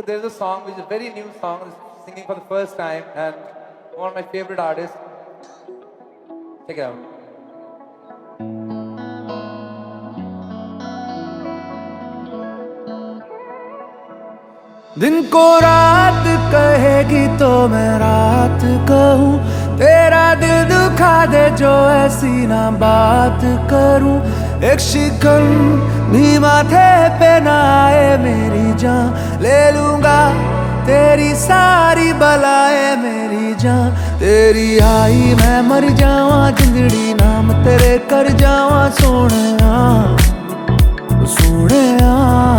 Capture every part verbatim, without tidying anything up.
there's a song which is a very new song, singing for the first time, and one of my favorite artists. Check it out. दिन को रात कहेगी तो मैं रात कहूँ, तेरा दिल दुखा दे जो ऐसी ना बात करूँ। एक शिकन भी माथे पे ना आए मेरी जान, ले लूँगा तेरी सारी बलाएं मेरी जान। तेरी आई मैं मर जावां, जिंदड़ी नाम तेरे कर जावां सोहणिया सोहणिया।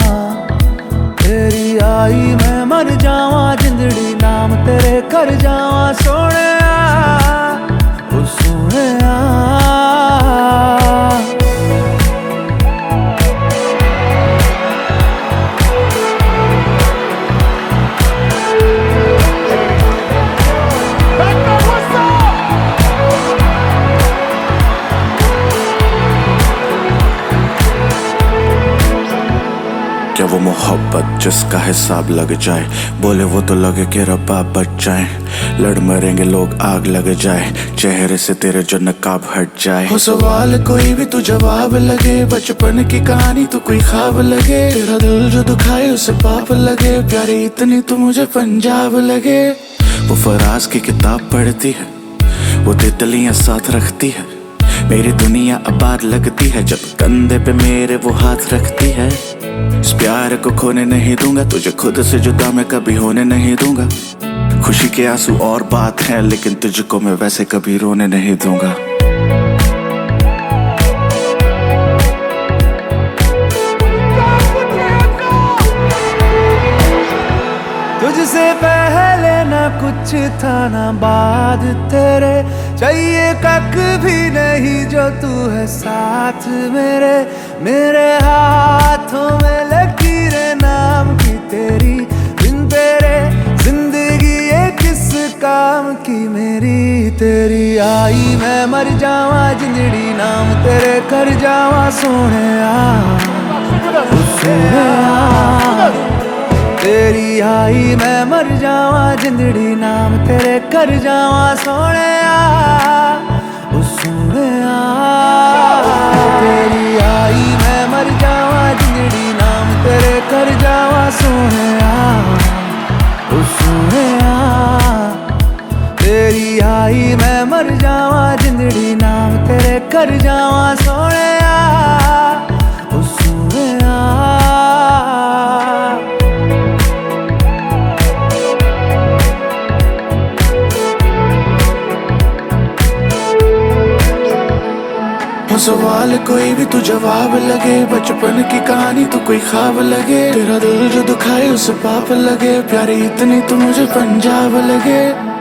तेरी आई मैं मर जावां, जिंदड़ी नाम तेरे कर जावां सोहणिया ओ सोहणिया। क्या वो मोहब्बत जिसका हिसाब लग जाए, बोले वो तो लगे कि रब्बा बच जाए। लड़ मरेंगे लोग आग लग जाए, चेहरे से तेरे जो नकाब हट जाए। हो सवाल कोई भी तू जवाब लगे, बचपन की कहानी तो कोई ख्वाब लगे। तेरा दिल जो दुखाए उसे पाप लगे, प्यारी इतनी तो मुझे पंजाब लगे। वो फराज की किताब पढ़ती है, वो तितलियां साथ रखती है। मेरी दुनिया आबाद लगती है जब कंधे पे मेरे वो हाथ रखती है। इस प्यार को खोने नहीं दूंगा, तुझे खुद से जुदा मैं कभी होने नहीं दूंगा। खुशी के आंसू और बात है, लेकिन तुझको मैं वैसे कभी रोने नहीं दूंगा। तुझसे पहले ना कुछ था ना बाद तेरे, चाहिए कक भी नहीं जो तू है साथ मेरे। मेरे हाथों में लकीरें नाम की तेरी, बिन तेरे जिंदगी ये किस काम की मेरी। तेरी आई मैं मर जावां, जिंदड़ी नाम तेरे कर जावां सोहणिया सोहणिया। तेरी आई मैं मर जावां, जिंदड़ी नाम तेरे कर जावां सोहणिया ओ सोहणिया। तेरी आई मैं मर जावां, जिंदड़ी नाम तेरे कर जावां सोहणिया ओ सोहणिया। तेरी आई मैं मर जावां, जिंदड़ी नाम तेरे कर जावां सोहणिया ओ सोहणिया। सवाल कोई भी तू जवाब लगे, बचपन की कहानी तो कोई ख्वाब लगे। तेरा दिल जो दुखाए उसे पाप लगे, प्यारी इतनी तो मुझे पंजाब लगे।